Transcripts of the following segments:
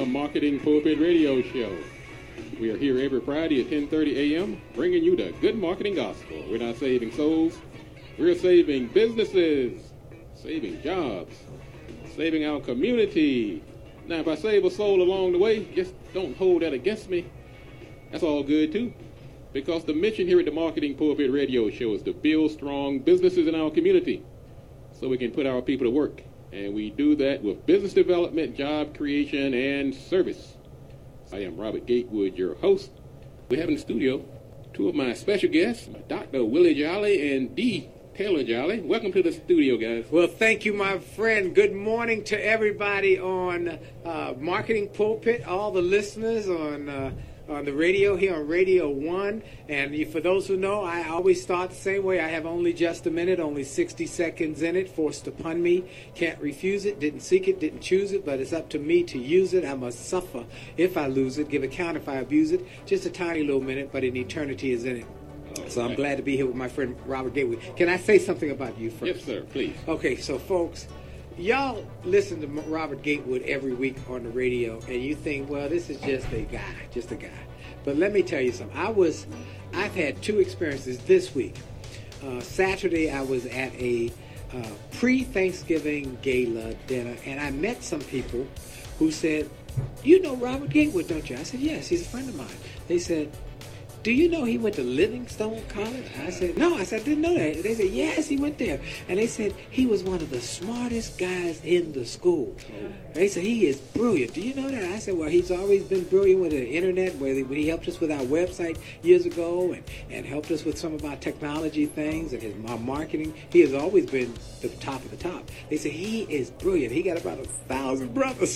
the Marketing Pulpit Radio Show. We are here every Friday at 10:30 a.m. bringing you the good marketing gospel. We're not saving souls. We're saving businesses, saving jobs, saving our community. Now, if I save a soul along the way, just don't hold that against me. That's all good, too. Because the mission here at the Marketing Pulpit Radio Show is to build strong businesses in our community so we can put our people to work. And we do that with business development, job creation, and service. I am Robert Gatewood, your host. We have in the studio two of my special guests, Dr. Willie Jolly and D. Taylor Jolly. Welcome to the studio, guys. Well, thank you, my friend. Good morning to everybody on Marketing Pulpit, all the listeners on the radio here on Radio 1. And for those who know, I always start the same way. I have only just a minute, only 60 seconds in it, forced upon me. Can't refuse it, didn't seek it, didn't choose it, but it's up to me to use it. I must suffer if I lose it, give account if I abuse it. Just a tiny little minute, but an eternity is in it. So I'm glad to be here with my friend Robert Gatewood. Can I say something about you first? Yes, sir, please. Okay, so folks, y'all listen to Robert Gatewood every week on the radio, and you think, well, this is just a guy. But let me tell you something. I've had two experiences this week. Saturday, I was at a pre-Thanksgiving gala dinner, and I met some people who said, you know Robert Gatewood, don't you? I said, yes, he's a friend of mine. They said, do you know he went to Livingstone College? I said, no. I said, I didn't know that. They said, yes, he went there. And they said, he was one of the smartest guys in the school. They said, he is brilliant. Do you know that? I said, well, he's always been brilliant with the internet, where he helped us with our website years ago and helped us with some of our technology things and our marketing. He has always been the top of the top. They said, he is brilliant. He got about 1,000 brothers.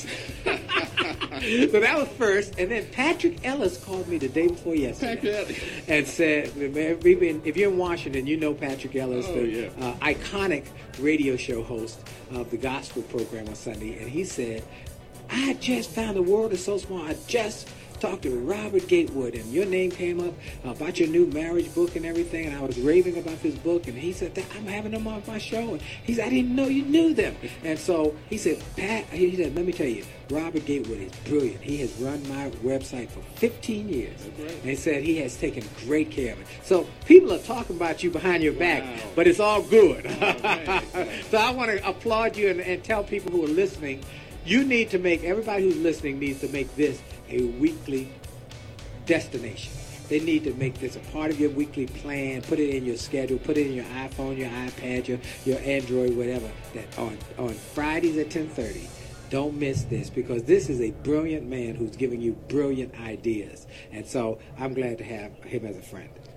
So that was first. And then Patrick Ellis called me the day before yesterday. And said, man, if you're in Washington, you know Patrick Ellis, iconic radio show host of the gospel program on Sunday. And he said, I just found the world is so small. I just talked to Robert Gatewood, and your name came up about your new marriage book and everything, and I was raving about this book, and he said, I'm having them on my show. And he said, I didn't know you knew them. And so he said, Pat, he said, let me tell you, Robert Gatewood is brilliant. He has run my website for 15 years. Right. And he said he has taken great care of it. So people are talking about you behind your back, but it's all good. So I want to applaud you and tell people who are listening, you need to make, everybody who's listening needs to make this a weekly destination. They need to make this a part of your weekly plan, put it in your schedule, put it in your iPhone, your iPad, your Android, whatever, that on Fridays at 10:30. Don't miss this, because this is a brilliant man who's giving you brilliant ideas. And so I'm glad to have him as a friend.